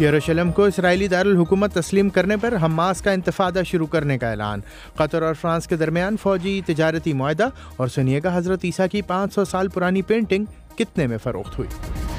یروشلم کو اسرائیلی دارالحکومت تسلیم کرنے پر حماس کا انتفاضہ شروع کرنے کا اعلان۔ قطر اور فرانس کے درمیان فوجی تجارتی معاہدہ، اور سنیے گا حضرت عیسیٰ کی 500 سال پرانی پینٹنگ کتنے میں فروخت ہوئی۔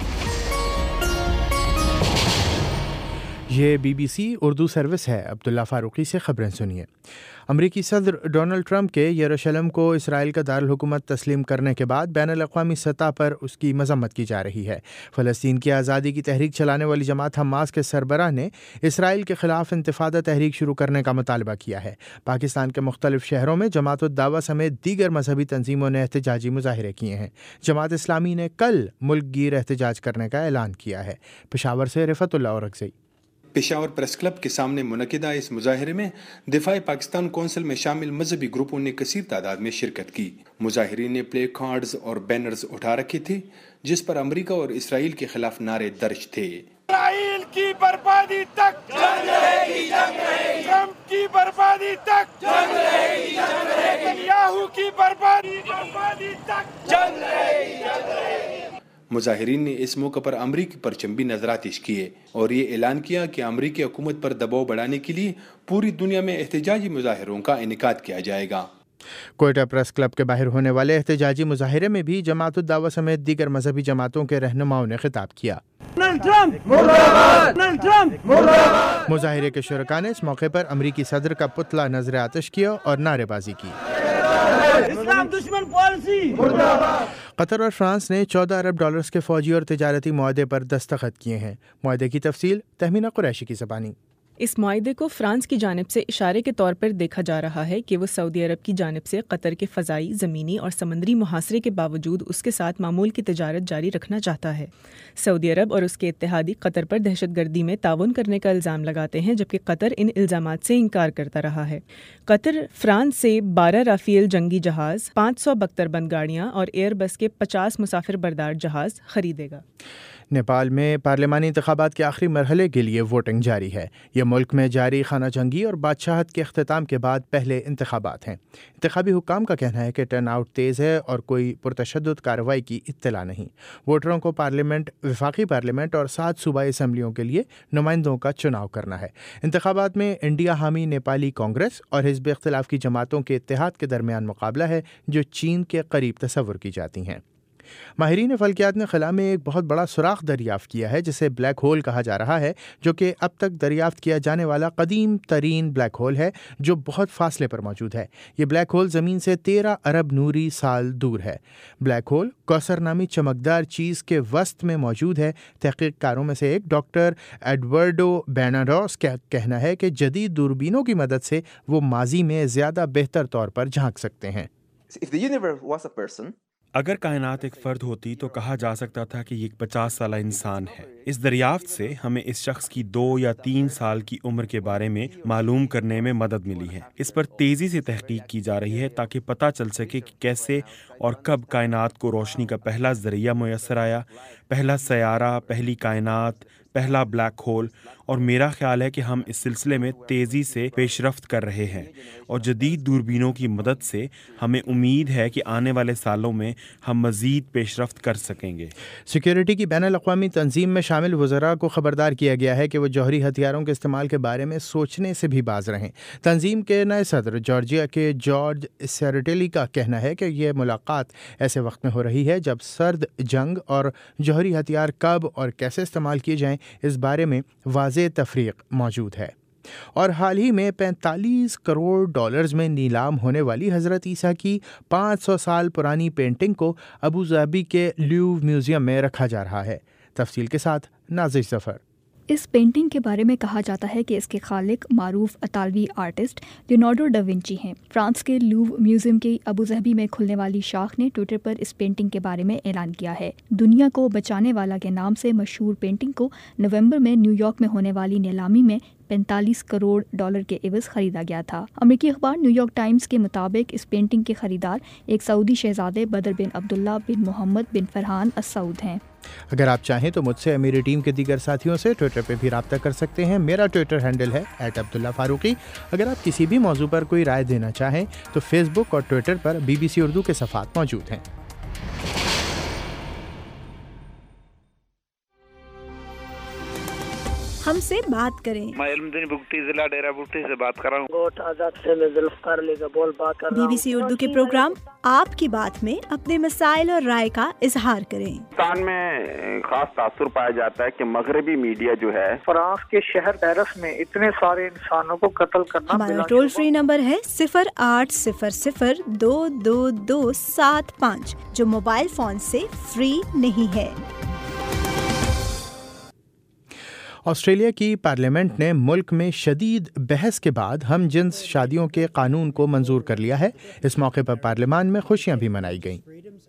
یہ BBC اردو سروس ہے۔ عبداللہ فاروقی سے خبریں سنیے۔ امریکی صدر ڈونلڈ ٹرمپ کے یروشلم کو اسرائیل کا دارالحکومت تسلیم کرنے کے بعد بین الاقوامی سطح پر اس کی مذمت کی جا رہی ہے۔ فلسطین کی آزادی کی تحریک چلانے والی جماعت حماس کے سربراہ نے اسرائیل کے خلاف انتفاضہ تحریک شروع کرنے کا مطالبہ کیا ہے۔ پاکستان کے مختلف شہروں میں جماعت الدعوہ سمیت دیگر مذہبی تنظیموں نے احتجاجی مظاہرے کیے ہیں۔ جماعت اسلامی نے کل ملک گیر احتجاج کرنے کا اعلان کیا ہے۔ پشاور سے Rifatullah Orakzai. Peshawar press club کے سامنے منعقدہ اس مظاہرے میں دفاع پاکستان کونسل میں شامل مذہبی گروپوں نے کثیر تعداد میں شرکت کی۔ مظاہرین نے پلے کارڈز اور بینرز اٹھا رکھے تھے جس پر امریکہ اور اسرائیل کے خلاف نعرے درج تھے۔ اسرائیل کی بربادی تک جنگ رہے گی، جنگ رہے گی، ٹرمپ کی بربادی تک جنگ رہے گی، جنگ رہے گی، نیتنیاہو کی بربادی تک جنگ رہے گی، جنگ رہے گی۔ مظاہرین نے اس موقع پر امریکی پرچم بھی نظر آتش کیے اور یہ اعلان کیا کہ امریکی حکومت پر دباؤ بڑھانے کے لیے پوری دنیا میں احتجاجی مظاہروں کا انعقاد کیا جائے گا۔ کوئٹہ پریس کلب کے باہر ہونے والے احتجاجی مظاہرے میں بھی جماعت الدعوہ سمیت دیگر مذہبی جماعتوں کے رہنماؤں نے خطاب کیا۔ مظاہرے کے شرکاء نے اس موقع پر امریکی صدر کا پتلا نظر آتش کیا اور نعرے بازی کی۔ اسلام دشمن پالیسی۔ قطر اور فرانس نے 14 ارب ڈالرز کے فوجی اور تجارتی معاہدے پر دستخط کیے ہیں۔ معاہدے کی تفصیل تہمینہ قریشی کی زبانی۔ اس معاہدے کو فرانس کی جانب سے اشارے کے طور پر دیکھا جا رہا ہے کہ وہ سعودی عرب کی جانب سے قطر کے فضائی، زمینی اور سمندری محاصرے کے باوجود اس کے ساتھ معمول کی تجارت جاری رکھنا چاہتا ہے۔ سعودی عرب اور اس کے اتحادی قطر پر دہشت گردی میں تعاون کرنے کا الزام لگاتے ہیں، جبکہ قطر ان الزامات سے انکار کرتا رہا ہے۔ قطر فرانس سے 12 رافیل جنگی جہاز، 500 بختر بند گاڑیاں اور ایئر بس کے 50 مسافر بردار جہاز خریدے گا۔ نیپال میں پارلیمانی انتخابات کے آخری مرحلے کے لیے ووٹنگ جاری ہے۔ یہ ملک میں جاری خانہ جنگی اور بادشاہت کے اختتام کے بعد پہلے انتخابات ہیں۔ انتخابی حکام کا کہنا ہے کہ ٹرن آؤٹ تیز ہے اور کوئی پرتشدد کارروائی کی اطلاع نہیں۔ ووٹروں کو پارلیمنٹ، وفاقی پارلیمنٹ اور 7 صوبائی اسمبلیوں کے لیے نمائندوں کا چناؤ کرنا ہے۔ انتخابات میں انڈیا حامی نیپالی کانگریس اور حزب اختلاف کی جماعتوں کے اتحاد کے درمیان مقابلہ ہے جو چین کے قریب تصور کی جاتی ہیں۔ ماہرین فلکیات نے خلا میں ایک بہت بڑا سوراخ دریافت کیا ہے جسے بلیک ہول کہا جا رہا ہے، جو کہ اب تک دریافت کیا جانے والا قدیم ترین بلیک ہول ہے جو بہت فاصلے پر موجود ہے۔ یہ بلیک ہول زمین سے 13 ارب نوری سال دور ہے۔ بلیک ہول کوثر نامی چمکدار چیز کے وسط میں موجود ہے۔ تحقیق کاروں میں سے ایک ڈاکٹر ایڈورڈو بیناڈوس کا کہنا ہے کہ جدید دوربینوں کی مدد سے وہ ماضی میں زیادہ بہتر طور پر جھانک سکتے ہیں۔ اگر کائنات ایک فرد ہوتی تو کہا جا سکتا تھا کہ یہ ایک 50 سالہ انسان ہے۔ اس دریافت سے ہمیں اس شخص کی 2 یا 3 سال کی عمر کے بارے میں معلوم کرنے میں مدد ملی ہے۔ اس پر تیزی سے تحقیق کی جا رہی ہے تاکہ پتہ چل سکے کہ کیسے اور کب کائنات کو روشنی کا پہلا ذریعہ میسر آیا، پہلا سیارہ، پہلی کائنات، پہلا بلیک ہول، اور میرا خیال ہے کہ ہم اس سلسلے میں تیزی سے پیش رفت کر رہے ہیں اور جدید دوربینوں کی مدد سے ہمیں امید ہے کہ آنے والے سالوں میں ہم مزید پیش رفت کر سکیں گے۔ سیکیورٹی کی بین الاقوامی تنظیم میں شامل وزراء کو خبردار کیا گیا ہے کہ وہ جوہری ہتھیاروں کے استعمال کے بارے میں سوچنے سے بھی باز رہیں۔ تنظیم کے نئے صدر جارجیا کے جارج سیرٹیلی کا کہنا ہے کہ یہ ملاقات ایسے وقت میں ہو رہی ہے جب سرد جنگ اور جوہری ہتھیار کب اور کیسے استعمال کیے جائیں اس بارے میں واضح تفریق موجود ہے۔ اور حال ہی میں 45 کروڑ ڈالرز میں نیلام ہونے والی حضرت عیسیٰ کی 500 سال پرانی پینٹنگ کو ابوظہبی کے لیوو میوزیم میں رکھا جا رہا ہے۔ تفصیل کے ساتھ نازش ظفر۔ اس پینٹنگ کے بارے میں کہا جاتا ہے کہ اس کے خالق معروف اطالوی آرٹسٹ لیونارڈو ڈا ونچی ہیں۔ فرانس کے لیوو میوزیم کی ابوظہبی میں کھلنے والی شاخ نے ٹویٹر پر اس پینٹنگ کے بارے میں اعلان کیا ہے۔ دنیا کو بچانے والا کے نام سے مشہور پینٹنگ کو نومبر میں نیو یارک میں ہونے والی نیلامی میں 45 کروڑ ڈالر کے عوض خریدا گیا تھا۔ امریکی اخبار نیو یارک ٹائمز کے مطابق اس پینٹنگ کے خریدار ایک سعودی شہزادے بدر بن عبداللہ بن محمد بن فرحان السعود ہیں۔ اگر آپ چاہیں تو مجھ سے میری ٹیم کے دیگر ساتھیوں سے ٹویٹر پہ بھی رابطہ کر سکتے ہیں۔ میرا ٹویٹر ہینڈل ہے @عبداللہ فاروقی۔ اگر آپ کسی بھی موضوع پر کوئی رائے دینا چاہیں تو فیس بک اور ٹویٹر پر BBC اردو کے صفحات موجود ہیں۔ ہم سے بات کریں۔ میں علمدین بگٹی ضلع ڈیرہ بگٹی سے بات کر رہا ہوں۔ گوٹ آزاد سے میں ذوالفقار علی کا بول بات کر رہا ہوں۔ BBC اردو کے پروگرام آپ کی بات میں اپنے مسائل اور رائے کا اظہار کریں۔ پاکستان میں خاص تاثر پایا جاتا ہے کہ مغربی میڈیا جو ہے فرانس کے شہر پیرس میں اتنے سارے انسانوں کو قتل کرنا۔ ہمارا ٹول فری نمبر ہے 0800-222-75 جو موبائل فون سے فری نہیں ہے۔ آسٹریلیا کی پارلیمنٹ نے ملک میں شدید بحث کے بعد ہم جنس شادیوں کے قانون کو منظور کر لیا ہے۔ اس موقع پر پارلیمان میں خوشیاں بھی منائی گئیں۔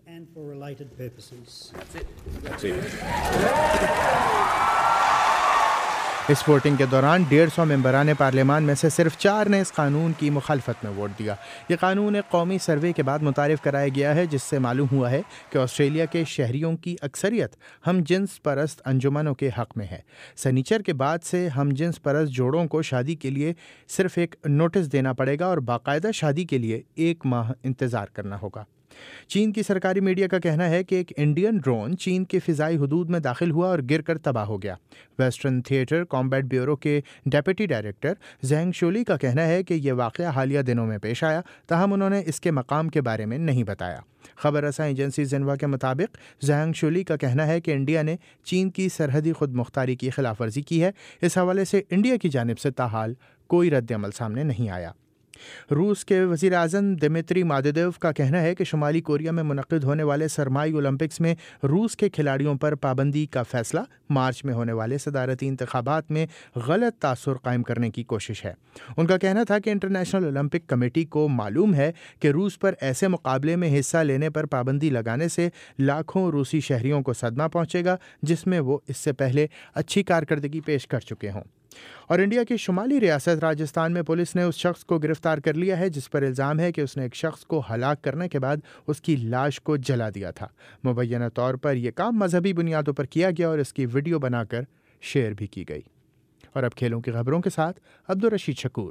اس ووٹنگ کے دوران 150 ممبران پارلیمان میں سے صرف 4 نے اس قانون کی مخالفت میں ووٹ دیا۔ یہ قانون ایک قومی سروے کے بعد متعارف کرایا گیا ہے جس سے معلوم ہوا ہے کہ آسٹریلیا کے شہریوں کی اکثریت ہم جنس پرست انجمنوں کے حق میں ہے۔ سنیچر کے بعد سے ہم جنس پرست جوڑوں کو شادی کے لیے صرف ایک نوٹس دینا پڑے گا اور باقاعدہ شادی کے لیے 1 ماہ انتظار کرنا ہوگا۔ چین کی سرکاری میڈیا کا کہنا ہے کہ ایک انڈین ڈرون چین کے فضائی حدود میں داخل ہوا اور گر کر تباہ ہو گیا۔ ویسٹرن تھیٹر کامبیٹ بیورو کے ڈیپٹی ڈائریکٹر زینگ شولی کا کہنا ہے کہ یہ واقعہ حالیہ دنوں میں پیش آیا، تاہم انہوں نے اس کے مقام کے بارے میں نہیں بتایا۔ خبر رساں ایجنسی زنوا کے مطابق زینگ شولی کا کہنا ہے کہ انڈیا نے چین کی سرحدی خود مختاری کی خلاف ورزی کی ہے۔ اس حوالے سے انڈیا کی جانب سے تاحال کوئی رد عمل سامنے نہیں آیا۔ روس کے وزیر اعظم دمیتری مادیدیو کا کہنا ہے کہ شمالی کوریا میں منعقد ہونے والے سرمائی اولمپکس میں روس کے کھلاڑیوں پر پابندی کا فیصلہ مارچ میں ہونے والے صدارتی انتخابات میں غلط تاثر قائم کرنے کی کوشش ہے۔ ان کا کہنا تھا کہ انٹرنیشنل اولمپک کمیٹی کو معلوم ہے کہ روس پر ایسے مقابلے میں حصہ لینے پر پابندی لگانے سے لاکھوں روسی شہریوں کو صدمہ پہنچے گا جس میں وہ اس سے پہلے اچھی کارکردگی پیش کر چکے ہوں۔ اور انڈیا کی شمالی ریاست راجستھان میں پولیس نے اس شخص کو گرفتار کر لیا ہے جس پر الزام ہے کہ اس نے ایک شخص کو ہلاک کرنے کے بعد اس کی لاش کو جلا دیا تھا۔ مبینہ طور پر یہ کام مذہبی بنیادوں پر کیا گیا اور اس کی ویڈیو بنا کر شیئر بھی کی گئی۔ اور اب کھیلوں کی خبروں کے ساتھ عبدالرشید شکور۔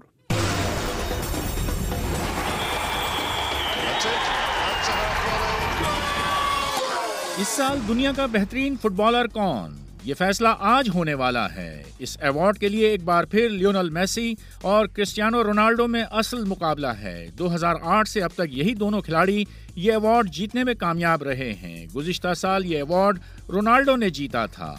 اس سال دنیا کا بہترین فٹ بالر کون؟ یہ فیصلہ آج ہونے والا ہے۔ اس ایوارڈ کے لیے ایک بار پھر لیونل میسی اور کرسٹیانو رونالڈو میں اصل مقابلہ ہے۔ 2008 سے اب تک یہی دونوں کھلاڑی یہ ایوارڈ جیتنے میں کامیاب رہے ہیں۔ گزشتہ سال یہ ایوارڈ رونالڈو نے جیتا تھا۔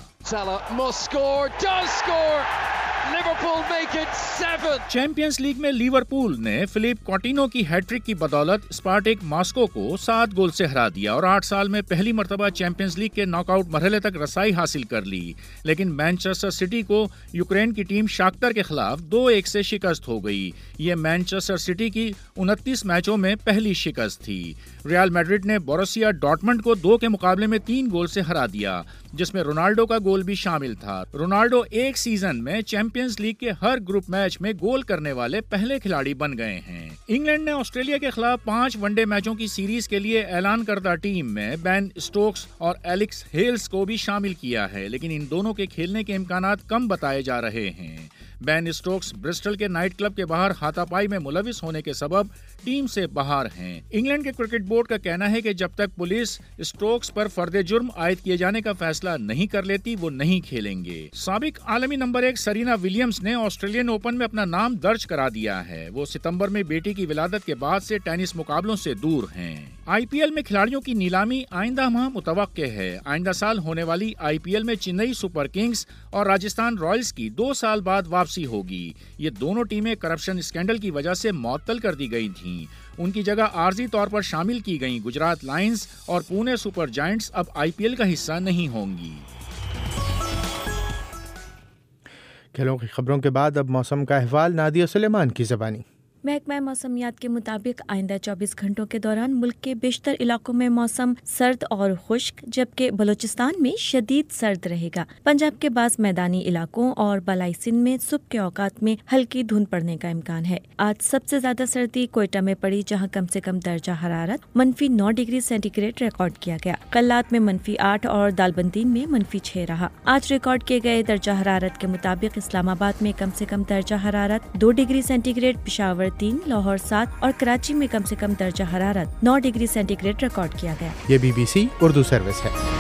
چیمپئنز لیگ میں لیورپول نے فلپ کوٹینو کی ہیٹ ٹرک کی بدولت اسپارٹک ماسکو کو 7 گول سے ہرا دیا اور 8 سال میں پہلی مرتبہ چیمپئنز لیگ کے ناک آؤٹ مرحلے تک رسائی حاصل کر لی۔ لیکن مینچسٹر سٹی کو یوکرین کی ٹیم شاختر کے خلاف 2-1 سے شکست ہو گئی۔ یہ مینچسٹر سٹی کی 29 میچوں میں پہلی شکست تھی۔ ریال میڈرڈ نے بوروسیا ڈارٹمنڈ کو 2 کے مقابلے میں 3 گول سے ہرا دیا جس میں رونالڈو کا گول بھی شامل تھا۔ رونالڈو ایک سیزن میں چیمپئنز لیگ کے ہر گروپ میچ میں گول کرنے والے پہلے کھلاڑی بن گئے ہیں۔ انگلینڈ نے آسٹریلیا کے خلاف 5 ون ڈے میچوں کی سیریز کے لیے اعلان کردہ ٹیم میں بین اسٹوکس اور ایلکس ہیلز کو بھی شامل کیا ہے، لیکن ان دونوں کے کھیلنے کے امکانات کم بتائے جا رہے ہیں۔ بین اسٹوکس برسٹل کے نائٹ کلب کے باہر ہاتھا پائی میں ملوث ہونے کے سبب ٹیم سے باہر ہیں۔ انگلینڈ کے کرکٹ بورڈ کا کہنا ہے کہ جب تک پولیس اسٹوکس پر فرد جرم عائد کیے جانے کا فیصلہ نہیں کر لیتی وہ نہیں کھیلیں گے۔ سابق عالمی نمبر 1 سرینا ولیمز نے آسٹریلین اوپن میں اپنا نام درج کرا دیا ہے۔ وہ ستمبر میں بیٹی کی ولادت کے بعد سے ٹینس مقابلوں سے دور ہیں۔ آئی پی ایل میں کھلاڑیوں کی نیلامی آئندہ ماہ متوقع ہے۔ آئندہ سال ہونے والی آئی پی ایل میں چنئی سپر کنگز اور راجستھان رائلز کی 2 سال بعد واپسی ہوگی۔ یہ دونوں ٹیمیں کرپشن اسکینڈل کی وجہ سے معطل کر دی گئی تھیں۔ ان کی جگہ عارضی طور پر شامل کی گئیں۔ گجرات لائنز اور پونے سپر جائنٹس اب آئی پی ایل کا حصہ نہیں ہوں گی۔ کھیلوں کی خبروں کے بعد اب موسم کا احوال نادیہ سلیمان کی زبانی۔ محکمہ موسمیات کے مطابق آئندہ 24 گھنٹوں کے دوران ملک کے بیشتر علاقوں میں موسم سرد اور خشک جبکہ بلوچستان میں شدید سرد رہے گا۔ پنجاب کے بعض میدانی علاقوں اور بالائی سندھ میں صبح کے اوقات میں ہلکی دھند پڑنے کا امکان ہے۔ آج سب سے زیادہ سردی کوئٹہ میں پڑی جہاں کم سے کم درجہ حرارت -9 ڈگری سینٹی گریڈ ریکارڈ کیا گیا۔ کلات میں -8 اور دالبندین میں -6 رہا۔ آج ریکارڈ کیے گئے درجہ حرارت کے مطابق اسلام آباد میں کم سے کم درجہ حرارت 2 degree centigrade, Peshawar 3، Lahore 7 اور کراچی میں کم سے کم درجہ حرارت 9 ڈگری سینٹی گریڈ ریکارڈ کیا گیا۔ یہ BBC اردو سروس ہے۔